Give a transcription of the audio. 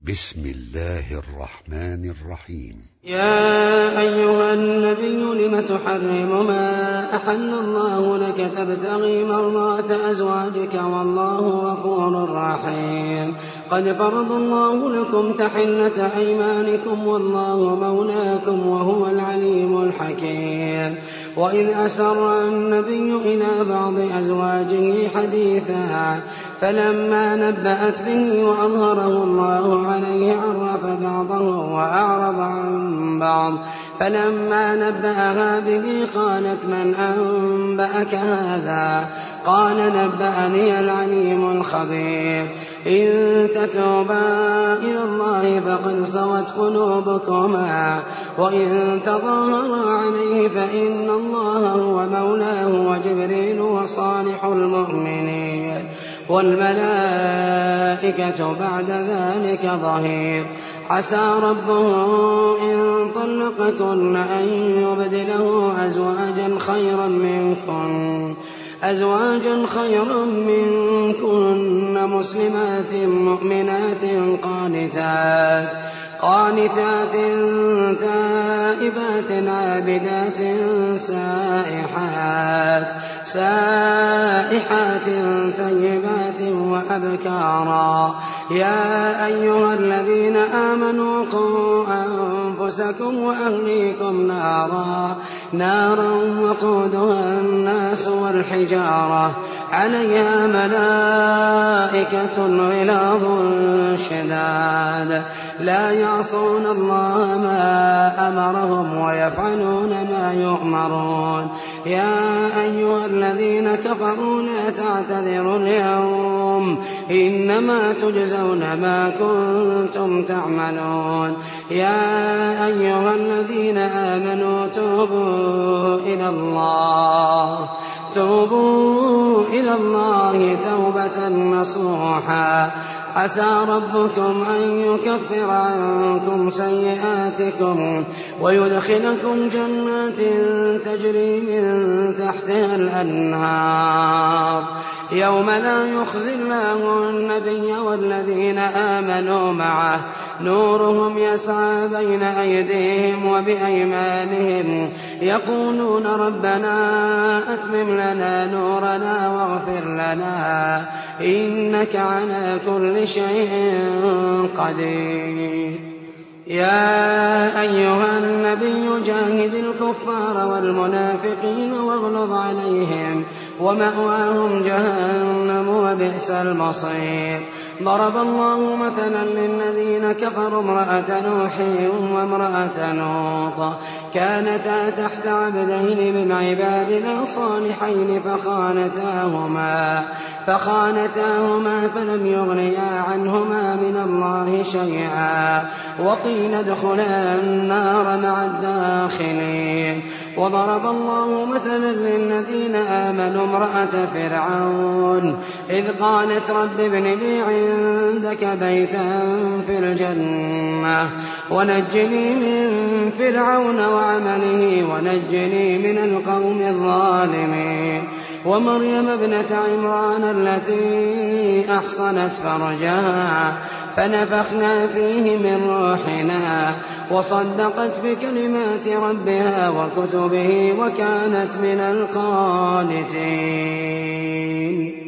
بسم الله الرحمن الرحيم. يا أيها النبي لم تحرم ما أحل الله لك تبتغي مرضات أزواجك والله غفور رحيم. قد فرض الله لكم تحلة أيمانكم والله مولاكم وهو العليم الحكيم. وإذ أسر النبي إلى بعض أزواجه حديثا فلما نبأت به وأظهره الله عليه عرف بعضه وأعرض عن بعض فلما نبأها به قالت من أنبأك هذا؟ قال نبأني العليم الخبير. إن تتوبا إلى الله فقد صغت قلوبكما وإن تظاهرا عليه فإن الله هو مولاه وجبريل وصالح المؤمنين والملائكة بعد ذلك ظهير. عسى ربه إن طلقكن أن يبدله أزواجا خيرا منكن مسلمات مؤمنات قانتات تائبات عابدات سائحات ثيبات وأبكارا. يا أيها الذين آمنوا قوا أنفسكم وأهليكم نارا وقودها الناس والحجارة عليها ملائكة غلاظ شداد لا يعصون الله ما أمرهم ويفعلون ما يؤمرون. يا أيها الذين كفروا لا تعتذروا اليوم إنما تجزون ما كنتم تعملون. يا أيها الذين آمنوا توبوا إلى الله توبة نصوحا. عسى ربكم أن يكفر عنكم سيئاتكم ويدخلكم جنات تجري من تحتها الأنهار يوم لا يخزي الله النبي والذين آمنوا معه نورهم يسعى بين أيديهم وبأيمانهم يقولون ربنا أتمم لنا نورنا واغفر لنا إنك على كل شيء قدير. يا أيها النبي جاهد الكفار والمنافقين واغلظ عليهم ومأواهم جهنم وبئس المصير. ضرب الله مثلا للذين كفروا امرأة نوح وامرأة لوط كانتا تحت عبدين من عبادنا صالحين فخانتاهما فلم يغنيا عنهما من الله شيئا وقيل ادخلا النار مع الداخلين. وضرب الله مثلا للذين آمنوا امرأة فرعون إذ قالت رب ابن لي عندك بيتا في الجنة ونجني من فرعون وعمله ونجني من القوم الظالمين. ومريم ابنة عمران التي أحصنت فرجها فنفخنا فيه من روحنا وصدقت بكلمات ربها وكتبه وكانت من القانتين.